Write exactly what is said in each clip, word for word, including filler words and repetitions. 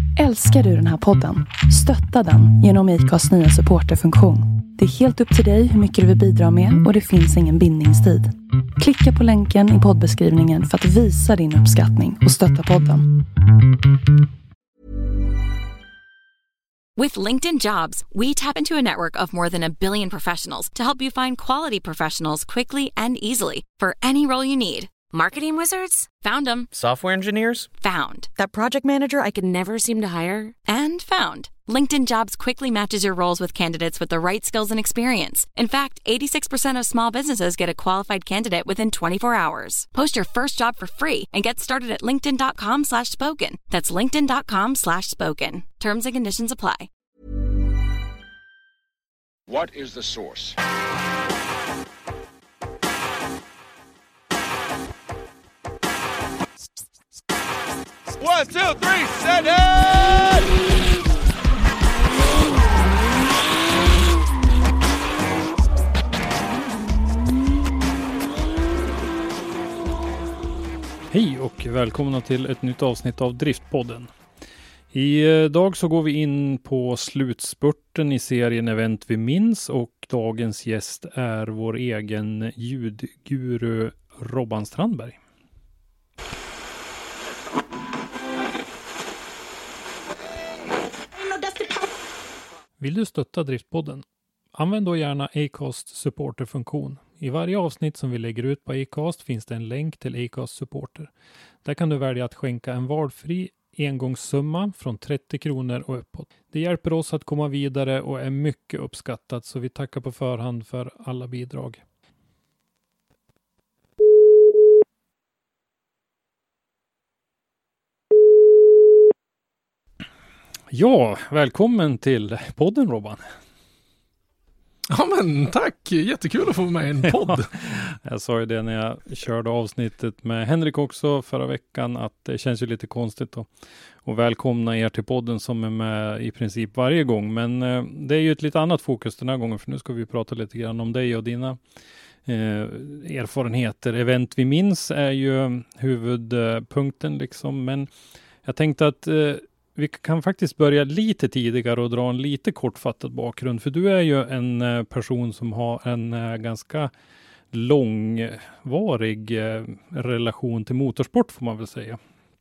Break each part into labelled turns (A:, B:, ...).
A: Älskar du den här podden? Stötta den genom Acast nya supporterfunktion. Det är helt upp till dig hur mycket du vill bidra med och det finns ingen bindningstid. Klicka på länken i poddbeskrivningen för att visa din uppskattning och stötta podden.
B: With LinkedIn Jobs, we tap into a network of more than a billion professionals to help you find quality professionals quickly and easily for any role you need. Marketing wizards? Found them.
C: Software engineers?
B: Found. That project manager I could never seem to hire? And found. LinkedIn Jobs quickly matches your roles with candidates with the right skills and experience. In fact, eighty-six percent of small businesses get a qualified candidate within twenty-four hours. Post your first job for free and get started at linkedin.com slash spoken. That's linkedin.com slash spoken. Terms and conditions apply.
D: What is the source?
E: One, two, three, set it!
F: Hej och välkomna till ett nytt avsnitt av Driftpodden. Idag så går vi in på slutspurten i serien Event vi minns och dagens gäst är vår egen ljudguru Robban Strandberg. Vill du stötta Driftpodden? Använd då gärna Acast supporterfunktion. I varje avsnitt som vi lägger ut på Acast finns det en länk till Acast supporter. Där kan du välja att skänka en valfri engångssumma från trettio kronor och uppåt. Det hjälper oss att komma vidare och är mycket uppskattat, så vi tackar på förhand för alla bidrag. Ja, välkommen till podden Robban.
E: Ja men tack, jättekul att få vara med i en podd.
F: Ja, jag sa ju det när jag körde avsnittet med Henrik också förra veckan, att det känns ju lite konstigt att och välkomna er till podden som är med i princip varje gång. Men eh, det är ju ett lite annat fokus den här gången, för nu ska vi prata lite grann om dig och dina eh, erfarenheter. Event vi minns är ju huvudpunkten liksom, men jag tänkte att eh, vi kan faktiskt börja lite tidigare och dra en lite kortfattad bakgrund. För du är ju en person som har en ganska långvarig relation till motorsport, får man väl säga.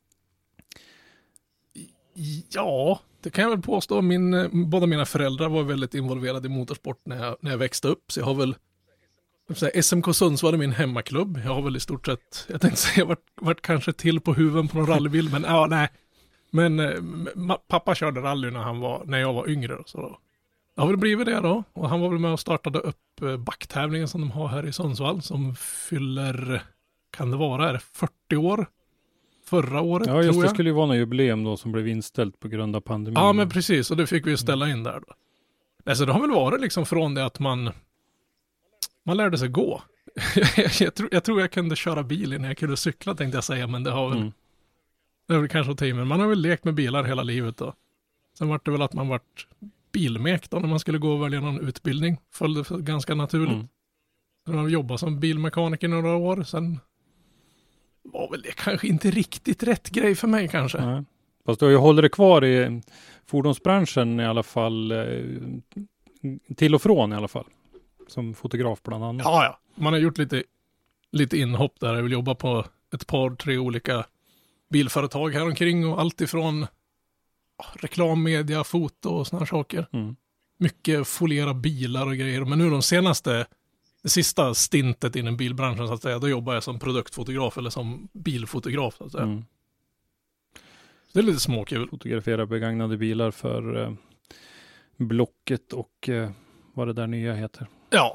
E: Ja, det kan jag väl påstå. Min, båda mina föräldrar var väldigt involverade i motorsport när jag, när jag växte upp. Så jag har väl, säga, S M K Sundsvall är min hemmaklubb. Jag har väl i stort sett, jag tänkte säga, varit, varit kanske till på huven på någon rallybil, men ja, nej. Men eh, pappa körde rally när, han var, när jag var yngre. Så då. Jag har väl blivit det då. Och han var väl med och startade upp eh, backtävlingen som de har här i Sundsvall. Som fyller, kan det vara, är det fyrtio år? Förra året,
F: ja, just
E: tror jag.
F: Det skulle ju vara något jubileum då som blev inställt på grund av pandemin.
E: Ja, men precis. Och det fick vi ställa in där då. Alltså det har väl varit liksom från det att man man lärde sig gå. jag, tror, jag tror jag kunde köra bil innan jag kunde cykla, tänkte jag säga. Men det har väl... Mm. Det är väl kanske tid, men man har väl lekt med bilar hela livet då. Sen var det väl att man vart bilmek då när man skulle gå och välja någon utbildning. Följde ganska naturligt. Mm. Sen har jag jobbat som bilmekaniker några år. Sen var väl det kanske inte riktigt rätt grej för mig kanske.
F: Nej. Fast du håller det kvar i fordonsbranschen i alla fall. Till och från i alla fall. Som fotograf bland annat.
E: Ja, ja. Man har gjort lite, lite inhopp där. Jag vill jobba på ett par, tre olika bilföretag här omkring och allt ifrån ja, reklam, media, foto och såna här saker. Mm. Mycket foliera bilar och grejer. Men nu de senaste, det sista stintet inom bilbranschen så att säga, då jobbar jag som produktfotograf eller som bilfotograf så att säga. Mm. Så det är lite småkul.
F: Fotografera begagnade bilar för eh, Blocket och eh, vad det där nya heter.
E: Ja.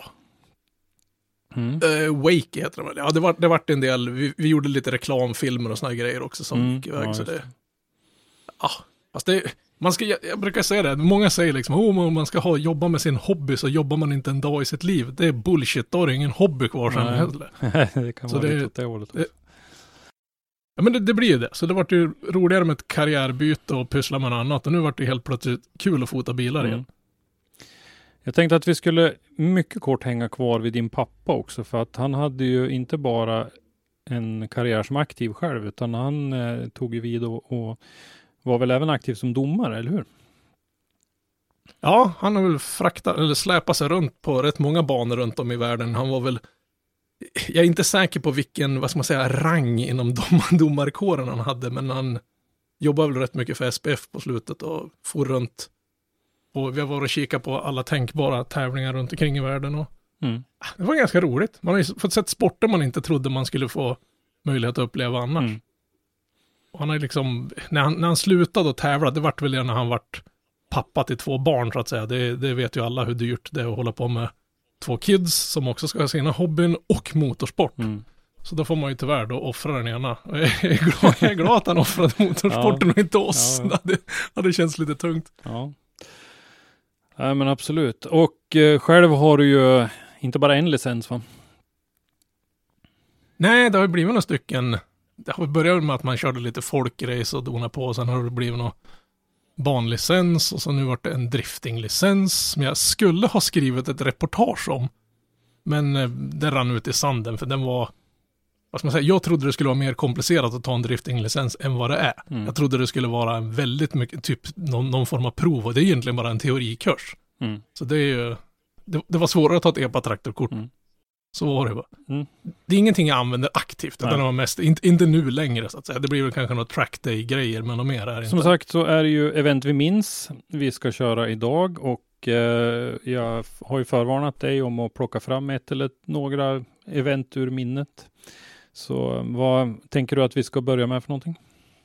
E: Mm. Uh, Wake heter det väl. Ja, det var, det var en del. Vi, vi gjorde lite reklamfilmer och såna här grejer också som
F: mm,
E: gick iväg.
F: Ja,
E: så det, ja, fast det, man ska, jag, jag brukar säga det. Många säger liksom, oh, man ska ha, jobba med sin hobby så jobbar man inte en dag i sitt liv. Det är bullshit. Då har ingen hobby kvar sen heller.
F: Det kan så vara det, lite åt det hållet också. Det,
E: ja, men det, det blir ju det. Så det var ju roligare med ett karriärbyte och pyssla med något annat. Och nu var det helt plötsligt kul att fota bilar mm. igen.
F: Jag tänkte att vi skulle mycket kort hänga kvar vid din pappa också. För att han hade ju inte bara en karriär som aktiv själv. Utan han eh, tog ju vid och, och var väl även aktiv som domare, eller hur?
E: Ja, han har väl fraktat eller släpat sig runt på rätt många banor runt om i världen. Han var väl, jag är inte säker på vilken, vad ska man säga, rang inom dom- domarkåren han hade, men han jobbade väl rätt mycket för S P F på slutet och for runt. Och vi har varit och kikat på alla tänkbara tävlingar runt omkring i världen. Och
F: Mm.
E: det var ganska roligt. Man har ju fått sett sporter man inte trodde man skulle få möjlighet att uppleva annars.
F: Mm.
E: Och han har liksom, när han, när han slutade att tävla, det vart väl när han vart pappa till två barn så att säga. Det, det vet ju alla hur dyrt det är att hålla på med två kids som också ska ha sina hobbyn och motorsport.
F: Mm.
E: Så då får man ju tyvärr då offra den ena. Jag är glad, jag är glad att han offrade motorsporten
F: Ja.
E: och inte oss.
F: Ja, ja.
E: Det, hade, hade känts lite tungt.
F: Ja. Nej, men absolut. Och eh, själv har du ju inte bara en licens, va?
E: Nej, det har ju blivit några stycken. Det har börjat med att man körde lite folkrace och donade på. Och sen har det blivit någon banlicens och så nu vart det en driftinglicens som jag skulle ha skrivit ett reportage om. Men eh, det rann ut i sanden för den var, vad ska man säga, jag trodde det skulle vara mer komplicerat att ta en driftinglicens än vad det är.
F: Mm.
E: Jag trodde det skulle vara en väldigt mycket, typ någon, någon form av prov och det är egentligen bara en teorikurs.
F: Mm.
E: Så det är ju, det, det var svårare att ta ett E P A-traktorkort.
F: Mm.
E: Så var det bara.
F: Mm.
E: Det är ingenting jag använder aktivt, utan
F: Nej.
E: det var mest, inte, inte nu längre så att säga. Det blir väl kanske några trackday-grejer, men något mer är det
F: Som
E: inte.
F: sagt så är det ju event vi minns. Vi ska köra idag och eh, jag har ju förvarnat dig om att plocka fram ett eller några event ur minnet. Så vad tänker du att vi ska börja med för någonting?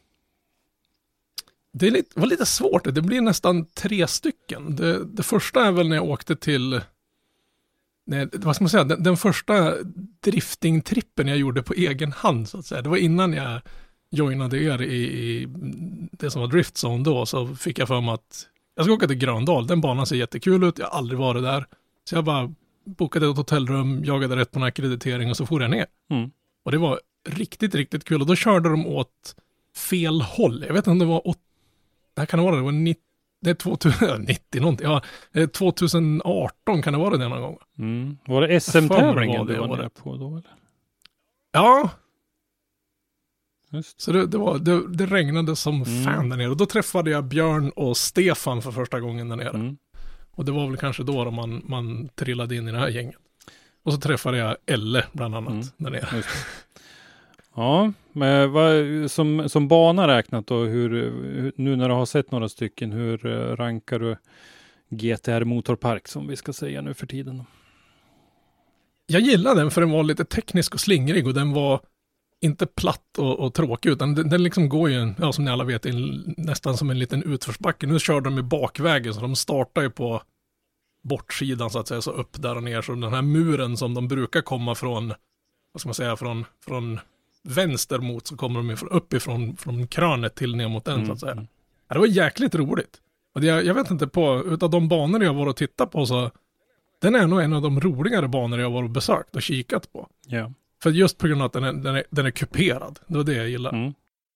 E: Det är lite, var lite svårt, det blir nästan tre stycken. Det, det första är väl när jag åkte till, nej, vad ska man säga, den, den första driftingtrippen jag gjorde på egen hand så att säga. Det var innan jag joinade er i, i det som var Driftzone då, så fick jag för mig att jag ska åka till Gröndal, den banan ser jättekul ut, jag har aldrig varit där. Så jag bara bokade ett hotellrum, jagade rätt på en akkreditering och så får jag ner.
F: Mm.
E: Och det var riktigt, riktigt kul. Och då körde de åt fel håll. Jag vet inte om det var åt, det här kan det vara, det var nittio, det är tvåtusen, nittio någonting, ja, tjugo arton kan det vara det någon gång.
F: Mm. Var det S M-tävlingen du var
E: var
F: nere
E: det.
F: på då eller?
E: Ja,
F: Just.
E: så det, det, var, det, det regnade som
F: Mm.
E: fan där nere. Och då träffade jag Björn och Stefan för första gången där nere.
F: Mm.
E: Och det var väl kanske då, då man, man trillade in i det här gänget. Och så träffade jag Elle bland annat
F: Mm.
E: där nere.
F: Just det. Ja, men vad, som, som bana räknat då, hur, hur, nu när du har sett några stycken, hur eh, rankar du G T R Motorpark som vi ska säga nu för tiden då?
E: Jag gillade den för den var lite teknisk och slingrig och den var inte platt och, och tråkig utan den, den liksom går ju, ja, som ni alla vet, in, nästan som en liten utförsbacke. Nu körde de i bakvägen så de startar ju på bortsidan så att säga, så upp där och ner. Så den här muren som de brukar komma från, vad ska man säga, från, från vänster mot så kommer de uppifrån från krönet till ner mot den
F: Mm,
E: så att säga.
F: mm.
E: Ja, det var jäkligt roligt. Och det, jag vet inte på, utav de banor jag var och tittat på så den är nog en av de roligare banor jag var och besökt och kikat på.
F: Ja.
E: För just på grund av att den är, den är, den är kuperad. Det var det jag gillar.
F: Mm.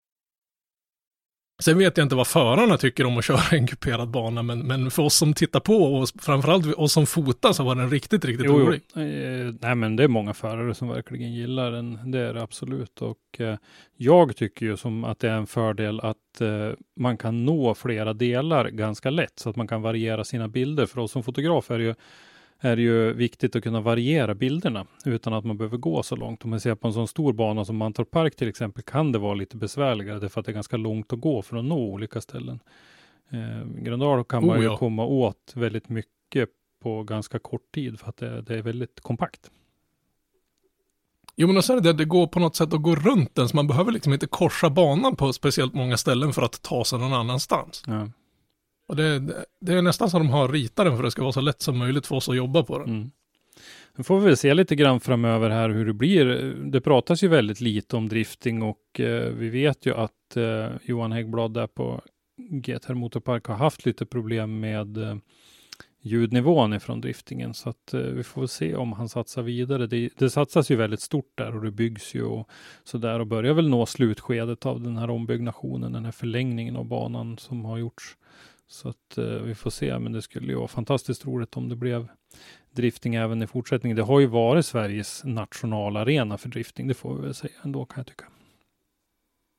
E: Sen vet jag inte vad förarna tycker om att köra en kuperad bana, men, men för oss som tittar på och framförallt oss som fotar så var den riktigt, riktigt
F: Jo,
E: rolig.
F: jo. Eh, nej men det är många förare som verkligen gillar den, det är det absolut. Och eh, jag tycker ju som att det är en fördel att eh, man kan nå flera delar ganska lätt så att man kan variera sina bilder. För oss som fotografer är det ju är det ju viktigt att kunna variera bilderna utan att man behöver gå så långt. Om man ser på en sån stor bana som Mantorp Park till exempel kan det vara lite besvärligare därför att det är ganska långt att gå för att nå olika ställen. Eh, Gröndal kan man
E: Oh,
F: ju
E: ja.
F: komma åt väldigt mycket på ganska kort tid för att det, det är väldigt kompakt.
E: Jo, men så är det, det går på något sätt att gå runt den så man behöver liksom inte korsa banan på speciellt många ställen för att ta sig någon annanstans.
F: Ja.
E: Och det, det är nästan så de har ritat den för att det ska vara så lätt som möjligt för oss att jobba på den.
F: Mm. Nu får vi väl se lite grann framöver här hur det blir. Det pratas ju väldigt lite om drifting och eh, vi vet ju att eh, Johan Häggblad där på G T R Motorpark har haft lite problem med eh, ljudnivån ifrån driftingen så att eh, vi får väl se om han satsar vidare. Det, det satsas ju väldigt stort där och det byggs ju och så där och börjar väl nå slutskedet av den här ombyggnationen, den här förlängningen av banan som har gjorts. Så att eh, vi får se, men det skulle ju vara fantastiskt roligt om det blev drifting även i fortsättningen. Det har ju varit Sveriges nationalarena för drifting, det får vi väl säga ändå kan jag tycka.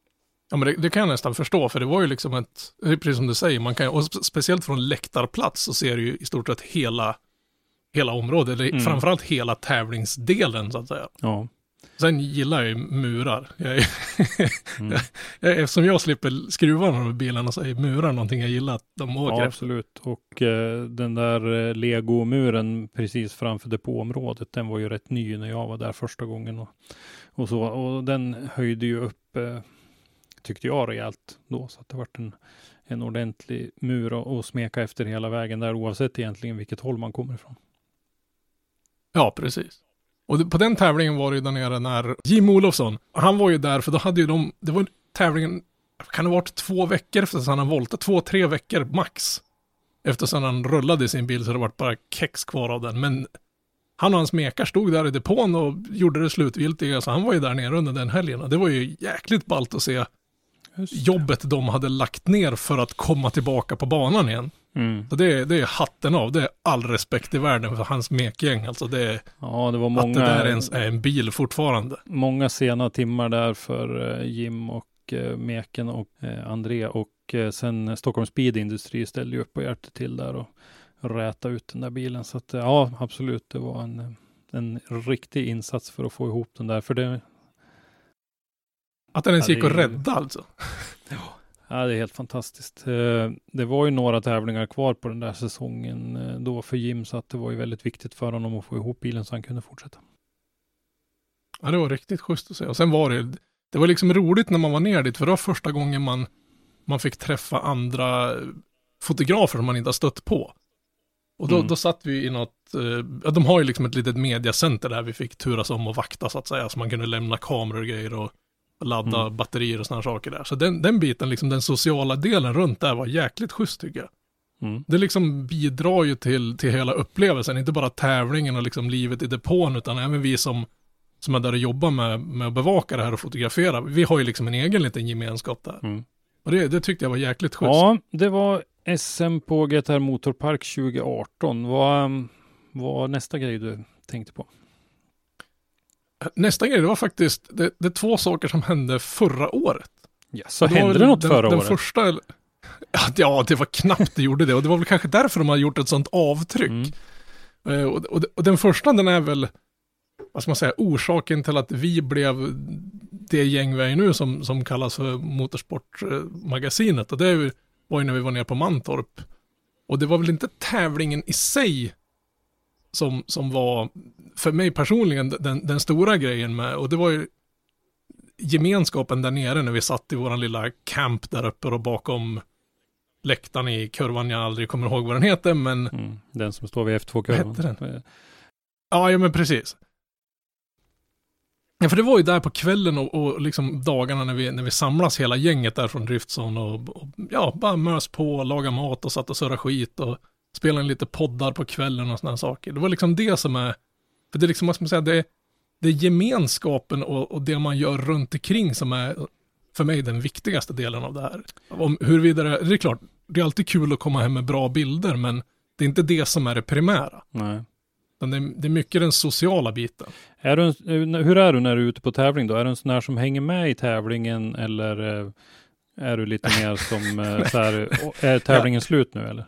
E: Ja, men det, det kan jag nästan förstå, för det var ju liksom ett, precis som du säger, man kan, och speciellt från läktarplats så ser du ju i stort sett hela, hela området, eller mm. framförallt hela tävlingsdelen så att säga.
F: Ja.
E: Sen gillar jag ju murar. Jag är,
F: mm.
E: jag, eftersom jag slipper skruva de här bilarna så är murar någonting jag gillar att de åker.
F: Ja, absolut. Och eh, den där eh, Lego-muren precis framför depåområdet, den var ju rätt ny när jag var där första gången. Och, och, så, och den höjde ju upp, eh, tyckte jag, rejält då. Så att det var en, en ordentlig mur och, och smeka efter hela vägen där, oavsett egentligen vilket håll man kommer ifrån.
E: Ja, precis. Och på den tävlingen var det ju där nere när Jim Olofsson, han var ju där, för då hade ju de, det var tävlingen, kan det ha varit två veckor efter att han har voltat, två, tre veckor max. Eftersom han rullade i sin bil så det var bara kex kvar av den. Men han och hans mekar stod där i depån och gjorde det slutgiltiga, så han var ju där nere under den helgen. Och det var ju jäkligt ballt att se jobbet de hade lagt ner för att komma tillbaka på banan igen. Mm. Så det, det är hatten av, det är all respekt i världen för hans mekgäng. Alltså det är,
F: ja, det var många,
E: att det där ens är en bil fortfarande.
F: Många sena timmar där för Jim och uh, meken och uh, André, och uh, sen Stockholm Speed Industri ställde ju upp och hjärtat till där och räta ut den där bilen. Så att, uh, ja, absolut, det var en, en riktig insats för att få ihop den där. För det,
E: att den ens
F: ja,
E: gick att rädda alltså.
F: Ja. Ja, det är helt fantastiskt. Det var ju några tävlingar kvar på den där säsongen då för Jim, så att det var ju väldigt viktigt för honom att få ihop bilen så han kunde fortsätta.
E: Ja, det var riktigt schysst att se. Och sen var det, det var liksom roligt när man var ner dit, för det var första gången man, man fick träffa andra fotografer som man inte har stött på. Och då, mm. då satt vi i något, ja, de har ju liksom ett litet mediacenter där vi fick turas om och vakta så att säga, så man kunde lämna kameror och grejer och ladda mm. batterier och sådana saker där. Så den, den biten, liksom den sociala delen runt där var jäkligt schysst tycker jag. Mm. Det liksom bidrar ju till, till hela upplevelsen, inte bara tävlingen och liksom livet i depån, utan även vi som, som är där och jobbar med, med att bevaka det här och fotografera. Vi har ju liksom en egen liten gemenskap där. Mm. Och det, det tyckte jag var jäkligt schysst.
F: Ja, det var S M på G T R Motorpark tjugo arton. Vad var nästa grej du tänkte på?
E: Nästa grej, det var faktiskt det, det är två saker som hände förra året.
F: Ja, så det hände det något
E: den,
F: förra
E: den
F: året?
E: Första, ja, det var knappt det gjorde det. Och det var väl kanske därför de har gjort ett sånt avtryck. Mm. Uh, och, och, och den första, den är väl, vad ska man säga, orsaken till att vi blev det gäng vi är nu som, som kallas för Motorsportmagasinet. Och det var ju när vi var nere på Mantorp. Och det var väl inte tävlingen i sig som, som var för mig personligen den, den stora grejen med, och det var ju gemenskapen där nere när vi satt i våran lilla camp där uppe och bakom läktaren i kurvan, jag aldrig kommer ihåg vad den heter, men
F: mm, den som står vid F två-kurvan.
E: Vad hette den? Ja, ja men precis. Ja, för det var ju där på kvällen och, och liksom dagarna när vi, när vi samlas hela gänget där från Driftzone och, och ja, bara mös på, laga mat och satt och surra skit och spela en lite poddar på kvällen och sådana saker. Det var liksom det som är, för det är liksom, vad ska man säga, det, det är gemenskapen och, och det man gör runt omkring som är för mig den viktigaste delen av det här. Om huruvida det, det är klart, det är alltid kul att komma hem med bra bilder, men det är inte det som är det primära. Nej. Det är, det är mycket den sociala biten.
F: Är du en, hur är du när du är ute på tävling då? Är du en sån här som hänger med i tävlingen, eller är du lite mer som så här, är tävlingen slut nu eller?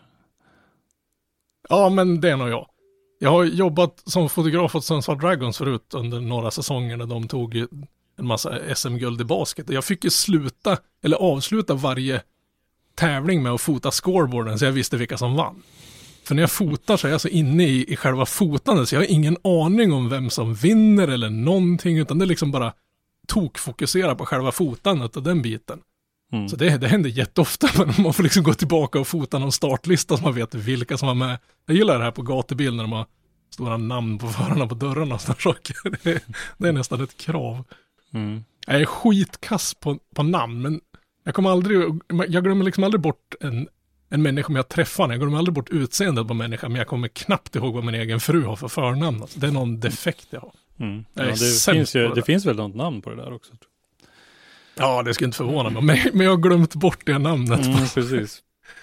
E: Ja, men det är nog jag. Jag har jobbat som fotograf åt Sundsvall Dragons förut under några säsonger när de tog en massa S M-guld i basket. Jag fick ju sluta, eller avsluta varje tävling med att fota scoreboarden så jag visste vilka som vann. För när jag fotar så är jag så inne i, i själva fotandet så jag har ingen aning om vem som vinner eller någonting, utan det är liksom bara tokfokusera på själva fotandet och den biten. Mm. Så det, det händer jätteofta, men man får liksom gå tillbaka och fota någon startlista så man vet vilka som var med. Jag gillar det här på gatubil när de har stora namn på förarna på dörrarna och sådana saker. Det är, det är nästan ett krav. Mm. Jag är skitkass på, på namn, men jag kommer aldrig, jag glömmer liksom aldrig bort en, en människa jag träffar. Jag glömmer aldrig bort utseendet på människan, men jag kommer knappt ihåg vad min egen fru har för förnamn. Alltså, det är någon defekt jag har.
F: Mm. Ja, det, finns ju, det. det finns väl något namn på det där också, tror jag.
E: Ja, det ska inte förvåna mig, men, men jag har glömt bort det namnet.
F: Mm, precis.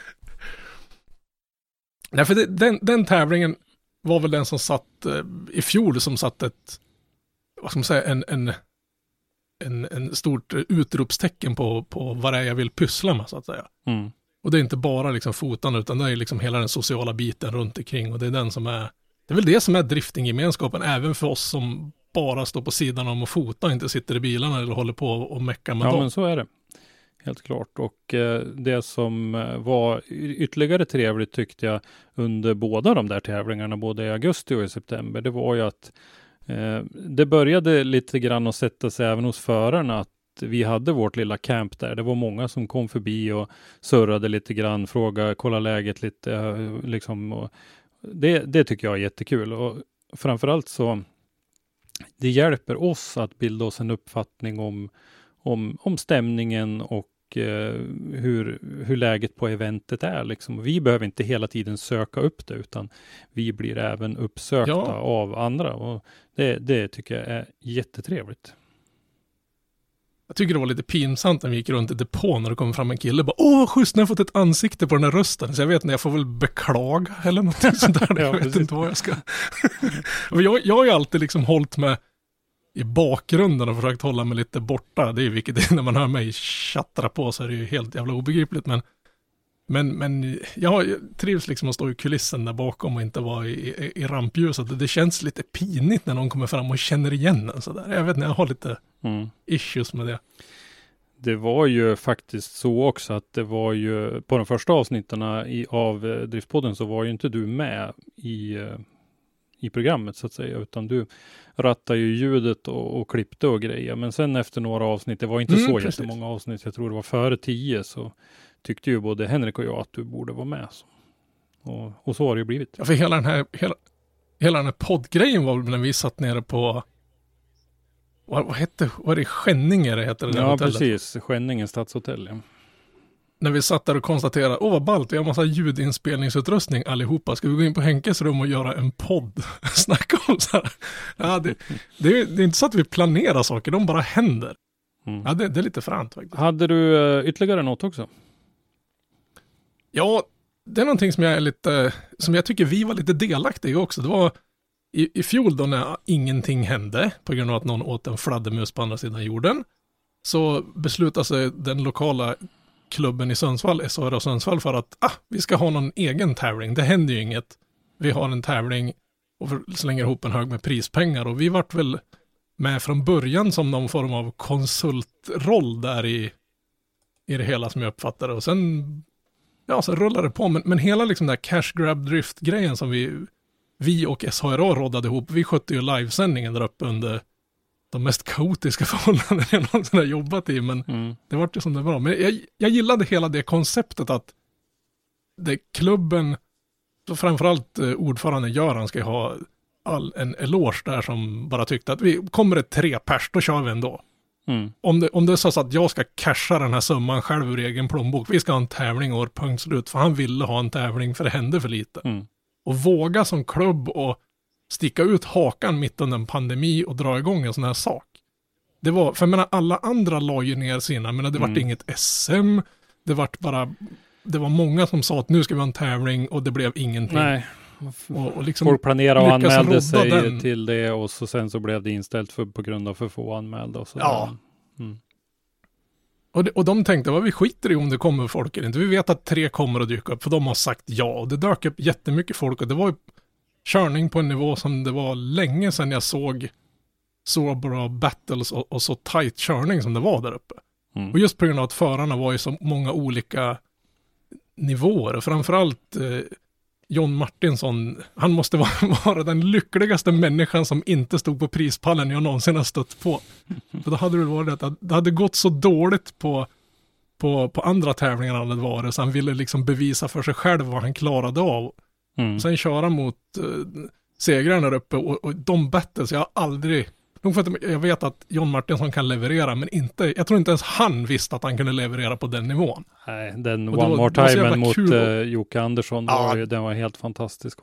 E: Nej, för det, den, den tävlingen var väl den som satt eh, i fjol, som satt ett, vad ska man säga, en, en, en, en stort utropstecken på, på vad det är jag vill pyssla med så att säga.
F: Mm.
E: Och det är inte bara liksom fotan utan det är liksom hela den sociala biten runt omkring och det är den som är, det är väl det som är driftinggemenskapen även för oss som bara står på sidan om och fota och inte sitter i bilarna eller håller på och meckar med
F: ja,
E: dem.
F: Ja, men så är det. Helt klart. Och eh, det som var ytterligare trevligt tyckte jag under båda de där tävlingarna, både i augusti och i september, det var ju att eh, det började lite grann att sätta sig även hos förarna att vi hade vårt lilla camp där. Det var många som kom förbi och surrade lite grann, frågade, kolla läget lite. Liksom, och det, det tycker jag är jättekul. Och framförallt så det hjälper oss att bilda oss en uppfattning om, om, om stämningen och eh, hur, hur läget på eventet är. Liksom. Vi behöver inte hela tiden söka upp det utan vi blir även uppsökta ja. av andra. Och det, det tycker jag är jättetrevligt.
E: Jag tycker det var lite pinsamt när vi gick runt i depån när det kom fram en kille och bara, åh, schysst, när jag fått ett ansikte på den här rösten. Så jag vet inte, jag får väl beklaga eller något sånt där. Jag vet inte vad jag ska. jag, jag har ju alltid liksom hållit mig i bakgrunden och försökt hålla mig lite borta. Det är ju vilket det är när man hör mig tjattra på så är det ju helt jävla obegripligt. Men, men, men jag trivs liksom att stå i kulissen där bakom och inte vara i, i, i rampljuset. Det, det känns lite pinigt när någon kommer fram och känner igen en sådär. Jag vet inte, jag har lite mm. issues med det.
F: Det var ju faktiskt så också att det var ju på de första avsnitterna i, av eh, Driftpodden så var ju inte du med i, eh, i programmet så att säga, utan du rattade ju ljudet och, och klippte och grejer. Men sen efter några avsnitt, det var inte mm, så precis. jättemånga avsnitt, jag tror det var före tio, så tyckte ju både Henrik och jag att du borde vara med. Så. Och, och så har det ju blivit.
E: Ja, för hela den här, hela, hela den här poddgrejen var väl när vi satt nere på vad, vad hette, vad är det, Skänninge det heter det där
F: ja,
E: hotellet?
F: Precis, Skänninge stadshotell, ja.
E: När vi satt där och konstaterade, åh vad ballt, vi har massa ljudinspelningsutrustning allihopa. Ska vi gå in på Henkes rum och göra en podd? Snacka om så här. Ja, det, det, är, det är inte så att vi planerar saker, de bara händer. Mm. Ja, det, det är lite fränt faktiskt.
F: Hade du uh, ytterligare något också?
E: Ja, det är någonting som jag är lite, som jag tycker vi var lite delaktiga också. Det var i, i fjol då när ingenting hände på grund av att någon åt en fladdermus på andra sidan jorden. Så beslutade sig den lokala klubben i Sundsvall, S H R Sundsvall, för att ah, vi ska ha någon egen tävling. Det händer ju inget. Vi har en tävling och slänger ihop en hög med prispengar. Och vi vart väl med från början som någon form av konsultroll där i, i det hela som jag uppfattade. Och sen, ja, så rullade det på. Men, men hela liksom där cash grab drift-grejen som vi, vi och S H R A råddade ihop. Vi skötte ju livesändningen där uppe under de mest kaotiska förhållanden jag någonsin har jobbat i, men mm. det var ju som det var. Men jag, jag gillade hela det konceptet att det klubben, så framförallt eh, ordförande Göran ska ha all, en eloge där som bara tyckte att vi kommer det tre pers, då kör vi ändå. Mm. Om, det, om det är så att jag ska casha den här summan själv ur egen plånbok, vi ska ha en tävling och punkt slut, för han ville ha en tävling för det hände för lite. Mm. Och våga som klubb och sticka ut hakan mitt under en pandemi och dra igång en sån här sak. Det var, för jag menar, alla andra la ju ner sina, men det mm. vart inget S M, det vart bara, det var många som sa att nu ska vi ha en tävling och det blev ingenting. Nej.
F: Och, och liksom folk planerade och anmälde sig den. till det och så sen så blev det inställt för, på grund av för få anmälda. Och så
E: ja. Mm. Och, det, och de tänkte, vad vi skiter i om det kommer folk eller inte. Vi vet att tre kommer att dyka upp, för de har sagt ja. Och det dök upp jättemycket folk och det var ju körning på en nivå som det var länge sedan jag såg så bra battles och, och så tight körning som det var där uppe. Mm. Och just på grund av att förarna var i så många olika nivåer. Framförallt eh, John Martinsson, han måste vara, vara den lyckligaste människan som inte stod på prispallen jag någonsin har stött på. För då hade det varit att det hade gått så dåligt på, på, på andra tävlingar han hade varit, så han ville liksom bevisa för sig själv vad han klarade av. Mm. Sen köra mot uh, segrarna där uppe och, och de battles, jag har aldrig, nog för att jag vet att John Martinsson kan leverera, men inte, jag tror inte ens han visste att han kunde leverera på den nivån.
F: Nej, den och One More Time mot uh, Jocke Andersson, ja. var ju, den var helt fantastisk.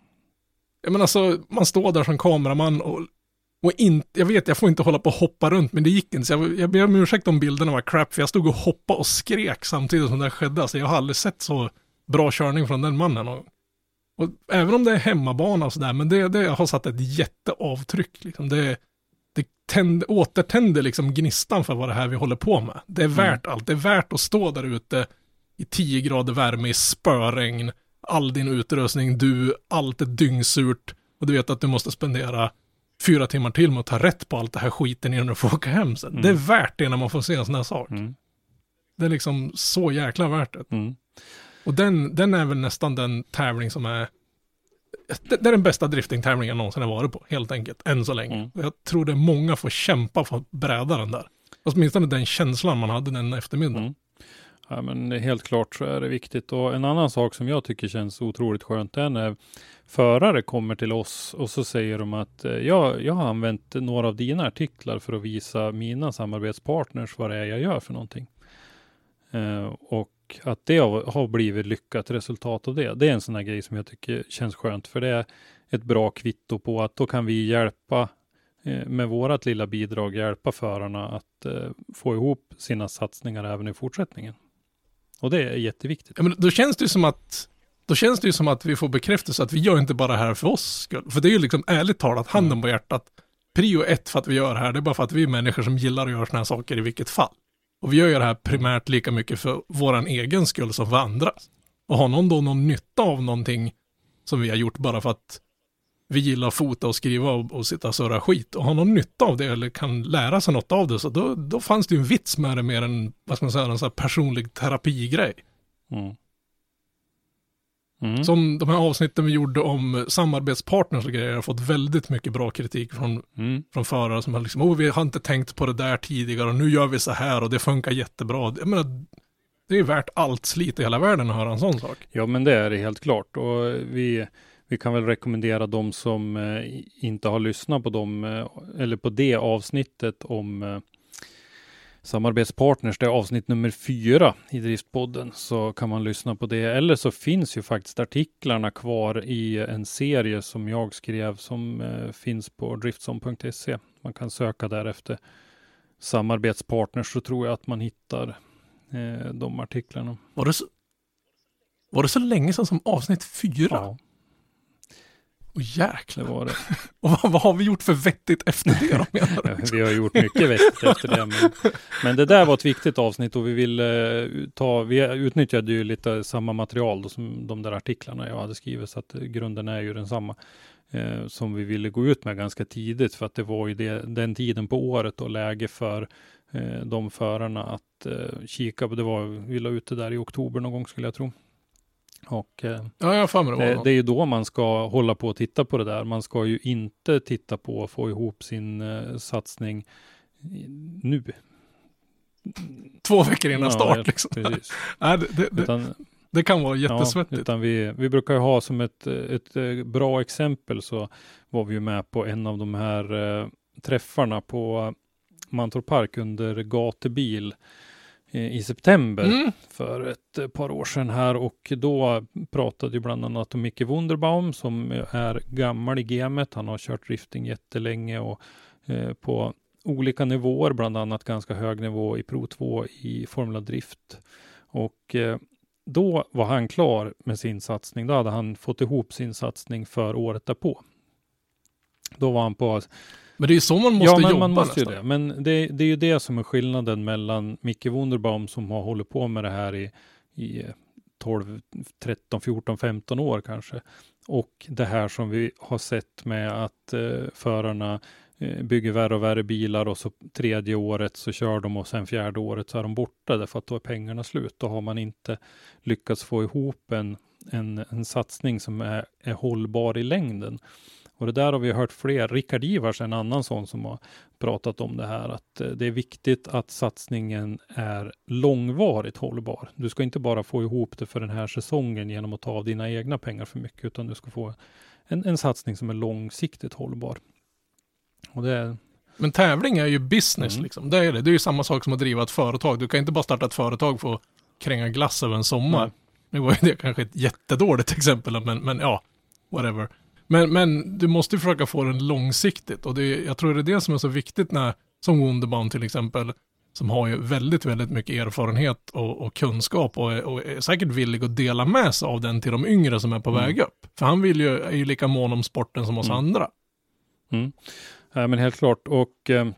E: Jag menar alltså, man står där som kameraman och, och inte, jag vet, jag får inte hålla på och hoppa runt, men det gick inte. Så jag, jag ber om ursäkt om bilderna var crap, för jag stod och hoppade och skrek samtidigt som det skedde. Alltså jag har aldrig sett så bra körning från den mannen. Och, och även om det är hemmabana och sådär, men det, det har satt ett jätteavtryck. Liksom. Det, det, tänd, återtänder liksom gnistan för vad det här vi håller på med. Det är värt
F: Mm.
E: allt. Det är värt att stå där ute i tio grader värme, i spöregn, all din utrustning, du, allt är dyngsurt och du vet att du måste spendera fyra timmar till med att ta rätt på allt det här skiten innan du får åka hem sen.
F: Mm.
E: Det är värt det när man får se en sån här sak.
F: Mm.
E: Det är liksom så jäkla värt det.
F: Mm.
E: Och den, den är väl nästan den tävling som är det, det är den bästa driftingtävlingen jag någonsin har varit på, helt enkelt, än så länge.
F: Mm.
E: Jag tror det är många får kämpa för att bräda den där. Åtminstone den känslan man hade den eftermiddagen.
F: Mm. Ja, men helt klart så är det viktigt. Och en annan sak som jag tycker känns otroligt skönt är när förare kommer till oss och så säger de att eh, jag, jag har använt några av dina artiklar för att visa mina samarbetspartners vad det är jag gör för någonting. Eh, och att det har, har blivit lyckat resultat av det. Det är en sån här grej som jag tycker känns skönt, för det är ett bra kvitto på att då kan vi hjälpa eh, med vårat lilla bidrag hjälpa förarna att eh, få ihop sina satsningar även i fortsättningen. Och det är jätteviktigt.
E: Ja, men då känns det ju som att då känns det ju som att vi får bekräftelse att vi gör inte bara det här för oss skull. För det är ju liksom ärligt talat, handen
F: Mm.
E: på hjärtat, prio ett för att vi gör det här, det är bara för att vi är människor som gillar att göra såna här saker i vilket fall. Och vi gör ju det här primärt lika mycket för våran egen skull som för andras. Och har någon då någon nytta av någonting som vi har gjort bara för att vi gillar att fota och skriva och, och sitta och surra skit och har någon nytta av det eller kan lära sig något av det, så då, då fanns det ju en vits med det mer än, vad ska man säga, en sån här personlig terapigrej.
F: Mm. Mm.
E: Som de här avsnitten vi gjorde om samarbetspartners och grejer har fått väldigt mycket bra kritik från,
F: Mm.
E: från förare som har liksom, åh, vi har inte tänkt på det där tidigare och nu gör vi så här och det funkar jättebra. Jag menar, det är värt allt slit i hela världen att höra en sån sak.
F: Ja, men det är det helt klart. Och vi, vi kan väl rekommendera de som eh, inte har lyssnat på dem eh, eller på det avsnittet om eh, samarbetspartners, det är avsnitt nummer fyra i Driftpodden, så kan man lyssna på det. Eller så finns ju faktiskt artiklarna kvar i en serie som jag skrev som eh, finns på driftson punkt se. Man kan söka därefter samarbetspartners, så tror jag att man hittar eh, de artiklarna.
E: Var det så, var det så länge sedan som avsnitt fyra?
F: Ja,
E: Åh jäklar.
F: det var det.
E: Och vad, vad har vi gjort för vettigt efter det då, menar du?
F: Ja, vi har gjort mycket vettigt efter det. Men, men det där var ett viktigt avsnitt och vi ville ta, vi utnyttjade ju lite samma material då, som de där artiklarna jag hade skrivit, så att grunden är ju densamma eh, som vi ville gå ut med ganska tidigt, för att det var ju det, den tiden på året och läge för eh, de förarna att eh, kika på. Det var, vi la ut det där i oktober någon gång skulle jag tro. Och eh,
E: Ja, jag har för mig det var
F: det,
E: något.
F: det är ju då man ska hålla på och titta på det där. Man ska ju inte titta på att få ihop sin eh, satsning i, nu.
E: Två veckor innan
F: Ja,
E: start
F: ja,
E: liksom.
F: Precis.
E: Nej, det, det, det,
F: Utan,
E: det kan vara
F: ja,
E: jättesvettigt.
F: utan vi, vi brukar ju ha som ett, ett eh, bra exempel, så var vi ju med på en av de här eh, träffarna på Mantorp Park under gatebil i september
E: Mm.
F: för ett eh, par år sedan här, och då pratade ju bland annat om Micke Wunderbaum som är gammal i gamet. Han har kört drifting jättelänge och eh, på olika nivåer, bland annat ganska hög nivå i Pro två i Formula Drift. Och eh, då var han klar med sin satsning. Då hade han fått ihop sin satsning för året därpå. Då var han på...
E: Men det är ju så man måste
F: ja, men
E: jobba
F: man måste ju
E: nästan.
F: det. Men det, det är ju det som är skillnaden mellan Micke Wunderbaum som har hållit på med det här i, i tolv, tretton, fjorton, femton år kanske. Och det här som vi har sett med att eh, förarna eh, bygger värre och värre bilar och så tredje året så kör de och sen fjärde året så är de borta därför att då är pengarna slut. Då har man inte lyckats få ihop en, en, en satsning som är, är hållbar i längden. Och det där har vi hört fler. Rickard Ivars, en annan sån som har pratat om det här, att det är viktigt att satsningen är långvarigt hållbar. Du ska inte bara få ihop det för den här säsongen genom att ta av dina egna pengar för mycket, utan du ska få en, en satsning som är långsiktigt hållbar. Och det är...
E: Men tävling är ju business
F: Mm.
E: liksom. Det är det. Det är ju samma sak som att driva ett företag. Du kan inte bara starta ett företag för att kränga glass över en sommar.
F: Nej.
E: Nu var ju det kanske ett jättedåligt exempel, men, men ja, whatever. Men, men du måste ju försöka få den långsiktigt. Och det, jag tror det är det som är så viktigt när, som Wunderbaum till exempel, som har ju väldigt, väldigt mycket erfarenhet och, och kunskap och är, och är säkert villig att dela med sig av den till de yngre som är på
F: Mm.
E: väg upp. För han vill ju, är ju lika mån om sporten som oss
F: Mm.
E: andra.
F: Mm. ja, men helt klart. Och eh,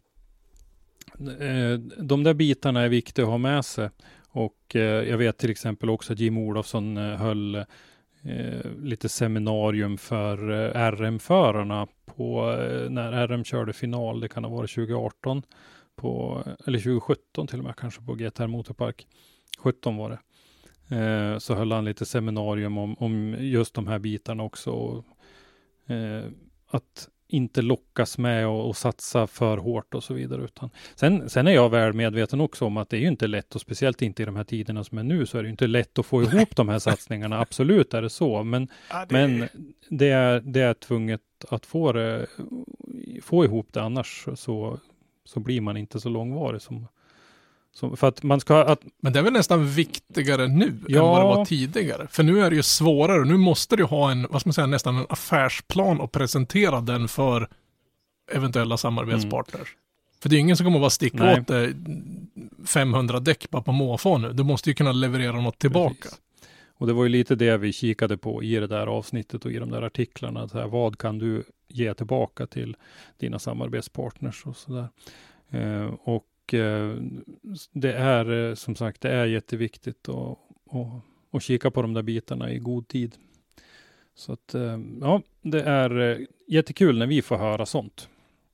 F: de där bitarna är viktiga att ha med sig. Och eh, jag vet till exempel också att Jim Olofsson eh, höll eh, lite seminarium för eh, R M-förarna på eh, när R M körde final. Det kan ha varit tjugo arton på, eller tjugo sjutton till och med kanske på G T R Motorpark. sjutton var det. Eh, så höll han lite seminarium om, om just de här bitarna också. Och, eh, att inte lockas med och, och satsa för hårt och så vidare. Utan. Sen, sen är jag väl medveten också om att det är ju inte lätt, och speciellt inte i de här tiderna som är nu, så är det ju inte lätt att få ihop de här satsningarna. Absolut är det så. Men, ja, det... men det, är, det är tvunget att få, det, få ihop det, annars så, så blir man inte så långvarig som Så för att man ska att...
E: Men det är väl nästan viktigare nu
F: ja.
E: än vad det var tidigare. För nu är det ju svårare. Nu måste du ha en, vad ska man säga, nästan en affärsplan och presentera den för eventuella samarbetspartners. Mm. För det är ingen som kommer att vara sticka åt det femhundra däck bara på måfå nu. Du måste ju kunna leverera något tillbaka.
F: Precis. Och det var ju lite det vi kikade på i det där avsnittet och i de där artiklarna. Så här, vad kan du ge tillbaka till dina samarbetspartners och sådär. Eh, och det är som sagt, det är jätteviktigt att, att, att kika på de där bitarna i god tid. Så att ja, det är jättekul när vi får höra sånt.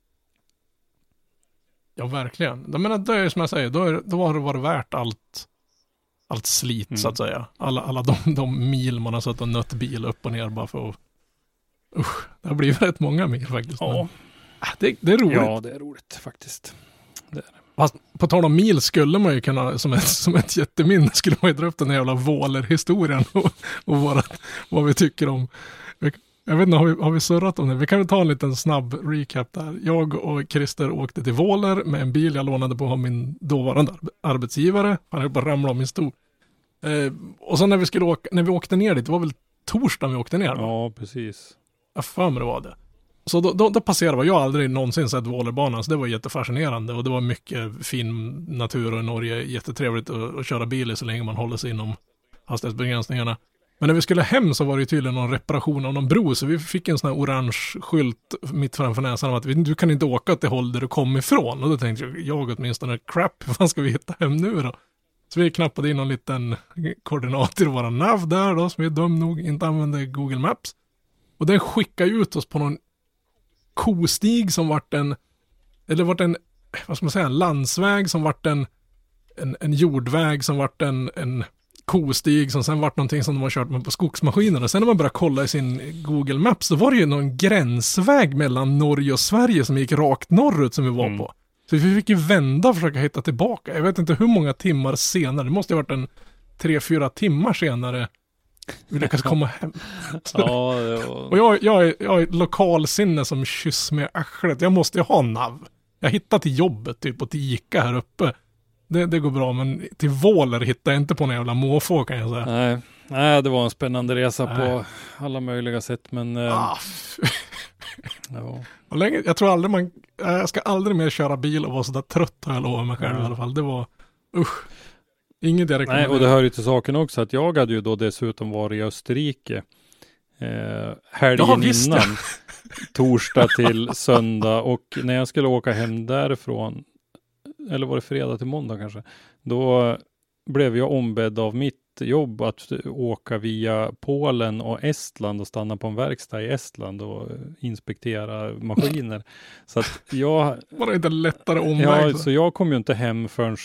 E: Ja, verkligen. Jag menar, det är som jag säger, då, är, då har det varit värt allt allt slit mm. så att säga. Alla, alla de, de mil man har suttit och nött bil upp och ner bara för att usch, det har blivit rätt många mil faktiskt.
F: Ja.
E: Men, det, det är roligt.
F: Ja, det är roligt faktiskt. Det är det.
E: Fast på tal om mil skulle man ju kunna, som ett, som ett jätteminne, skulle man ju dra upp den här jävla Våler-historien och, och våra, vad vi tycker om. Jag vet inte, har vi, har vi surrat om det? Vi kan väl ta en liten snabb recap där. Jag och Christer åkte till Våler med en bil jag lånade på av min dåvarande arbetsgivare. Han höll på att ramla om min stol. Eh, och så när vi skulle åka, när vi åkte ner dit, det var väl torsdagen vi åkte ner? Va?
F: Ja, precis.
E: Ja, fan men det var det. Så då, då, då passerade jag. Jag har aldrig någonsin sett Vålerbanan, så det var jättefascinerande. Och det var mycket fin natur och i Norge. Jättetrevligt att, att köra bil i så länge man håller sig inom hastighetsbegränsningarna. Men när vi skulle hem så var det tydligen någon reparation av någon bro. Så vi fick en sån här orange skylt mitt framför näsan om att vi, du kan inte åka åt det håll där du kom ifrån. Och då tänkte jag, jag åtminstone, crap, hur fan ska vi hitta hem nu då? Så vi knappade in någon liten koordinat i våra nav där då, som vi är dum nog inte använde Google Maps. Och den skickade ut oss på någon kostig som vart en, eller vart en, vad ska man säga, en landsväg som vart en, en, en jordväg som vart en, en kostig som sen vart någonting som de har kört med på skogsmaskiner. Och sen när man började kolla i sin Google Maps så var det ju någon gränsväg mellan Norge och Sverige som gick rakt norrut som vi var mm. på. Så vi fick ju vända och försöka hitta tillbaka. Jag vet inte hur många timmar senare, det måste ha varit en tre, fyra timmar senare vi lyckas komma hem.
F: Ja, det var...
E: Och jag, jag, är, jag är lokalsinne som kyss med arslet. Jag måste ju ha nav. Jag hittar till jobbet typ och till Ica här uppe. Det, det går bra, men till Våler hittar jag inte på någon jävla måfå kan jag säga.
F: Nej, Nej det var en spännande resa Nej. på alla möjliga sätt. Men
E: ah.
F: eh... ja.
E: och länge, jag tror aldrig man, jag ska aldrig mer köra bil och vara så där trött har jag lovat mig själv ja. i alla fall. Det var, usch. Inget jag
F: Nej, och det hör ju till saken också att jag hade ju då dessutom varit i Österrike eh, helgen ja, innan, torsdag till söndag, och när jag skulle åka hem därifrån, eller var det fredag till måndag kanske, då blev jag ombedd av mitt jobb att åka via Polen och Estland och stanna på en verkstad i Estland och inspektera maskiner. Så att jag...
E: Var det inte lättare omväg?
F: Ja, så jag kom ju inte hem förrän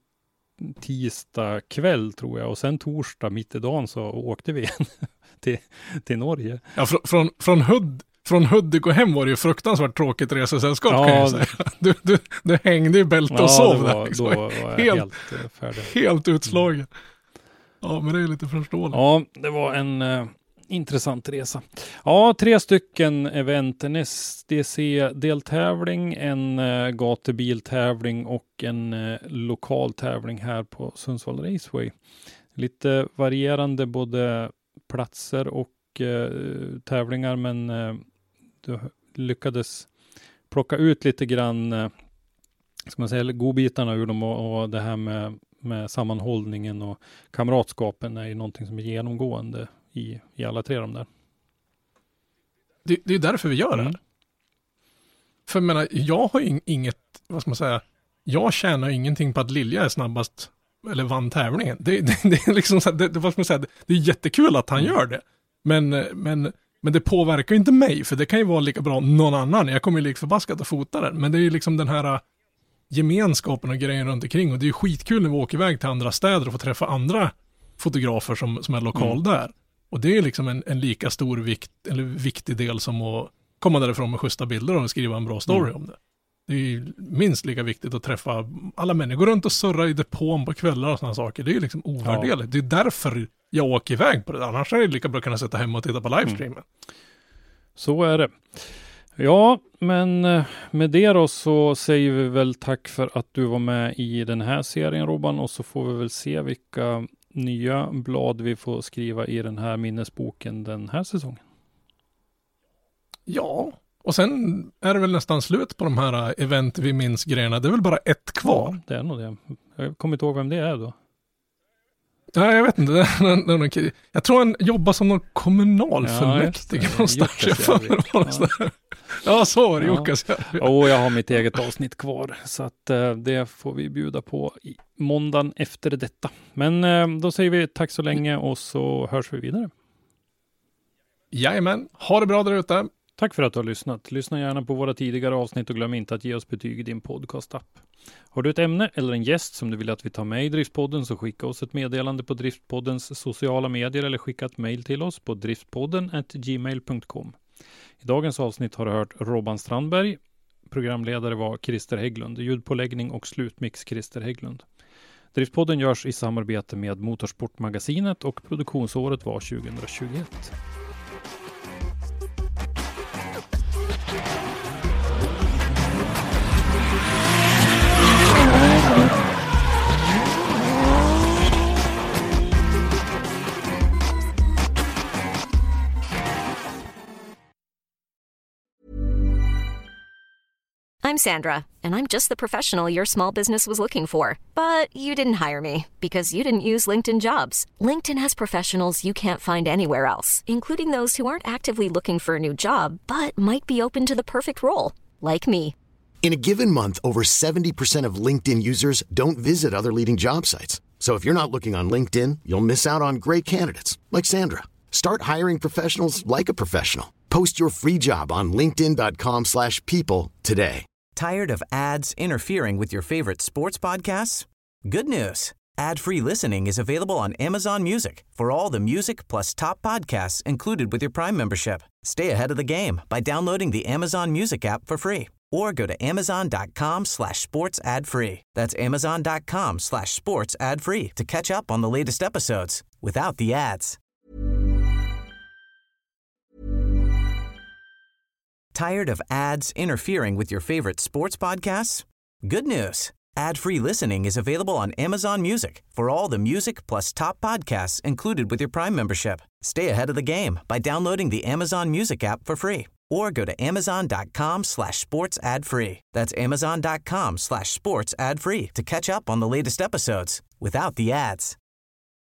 F: tisdag kväll tror jag, och sen torsdag mitt i dagen så åkte vi igen till, till Norge.
E: Ja, fr- från, från, Hud, från Hudik och hem var det ju fruktansvärt tråkigt resesällskap ja, kan jag säga. Du, du, du hängde i bälte ja, och sov
F: var,
E: där. Liksom.
F: Då var jag helt, helt färdig.
E: Helt utslagen. Mm. Ja, men det är lite förståeligt.
F: Ja, det var en uh, intressant resa. Ja, tre stycken event. En S D C-deltävling, en uh, gatubiltävling och en uh, lokal tävling här på Sundsvall Raceway. Lite varierande både platser och uh, tävlingar, men uh, du lyckades plocka ut lite grann uh, ska man säga, godbitarna ur dem, och, och det här med med sammanhållningen och kamratskapen är ju någonting som är genomgående i, i alla tre de där.
E: Det, det är därför vi gör det. Mm. för jag menar, jag har ju inget, vad ska man säga, jag tjänar ingenting på att Lilja är snabbast eller vann tävlingen. Det, det, det är liksom så här, det, vad ska man säga, det, det är jättekul att han gör det. Men, men, men det påverkar ju inte mig, för det kan ju vara lika bra någon annan. Jag kommer ju lik förbaskat att fota den. Men det är ju liksom den här gemenskapen och grejen runt omkring. Och det är ju skitkul när vi åker iväg till andra städer och får träffa andra fotografer som, som är lokal mm. där. Och det är liksom en, en lika stor vikt, eller viktig del som att komma därifrån med schyssta bilder och skriva en bra story mm. om det. Det är ju minst lika viktigt att träffa alla människor. Gå runt och surra i depån på kvällar och sådana saker. Det är ju liksom ovärderligt. Ja. Det är därför jag åker iväg på det. Annars är det lika bra att kunna sätta hem och titta på livestreamen. Mm.
F: Så är det. Ja, men med det då så säger vi väl tack för att du var med i den här serien, Robban. Och så får vi väl se vilka nya blad vi får skriva i den här minnesboken den här säsongen.
E: Ja, och sen är det väl nästan slut på de här event vi minns grejerna. Det är väl bara ett kvar.
F: Ja, det är nog det. Jag kommer inte ihåg vem det är då.
E: Ja, jag vet inte. Det är någon, någon, jag tror han jobbar som någon kommunalfullmäktige ja, någonstans. Ja. ja, så var det. Ja. Jockas.
F: Och jag har mitt eget avsnitt kvar. Så att uh, det får vi bjuda på i måndagen efter detta. Men uh, då säger vi tack så länge och så hörs vi vidare.
E: Jajamän. Ha det bra där ute.
F: Tack för att du har lyssnat. Lyssna gärna på våra tidigare avsnitt och glöm inte att ge oss betyg i din podcast-app. Har du ett ämne eller en gäst som du vill att vi tar med i Driftpodden så skicka oss ett meddelande på Driftpoddens sociala medier eller skicka ett mejl till oss på driftpodden at gmail punkt com. I dagens avsnitt har du hört Robban Strandberg. Programledare var Christer Hägglund. Ljudpåläggning och slutmix Christer Hägglund. Driftpodden görs i samarbete med Motorsportmagasinet och produktionsåret var tjugohundratjugoett.
C: I'm Sandra, and I'm just the professional your small business was looking for. But you didn't hire me because you didn't use LinkedIn Jobs. LinkedIn has professionals you can't find anywhere else, including those who aren't actively looking for a new job, but might be open to the perfect role, like me.
G: In a given month, over seventy percent of LinkedIn users don't visit other leading job sites. So if you're not looking on LinkedIn, you'll miss out on great candidates, like Sandra. Start hiring professionals like a professional. Post your free job on linkedin dot com slash people today.
H: Tired of ads interfering with your favorite sports podcasts? Good news. Ad-free listening is available on Amazon Music for all the music plus top podcasts included with your Prime membership. Stay ahead of the game by downloading the Amazon Music app for free or go to amazon dot com slash sports ad free. That's amazon dot com slash sports ad free to catch up on the latest episodes without the ads. Tired of ads interfering with your favorite sports podcasts? Good news. Ad-free listening is available on Amazon Music for all the music plus top podcasts included with your Prime membership. Stay ahead of the game by downloading the Amazon Music app for free or go to amazon dot com slash sports ad free. That's amazon dot com slash sports ad free to catch up on the latest episodes without the ads.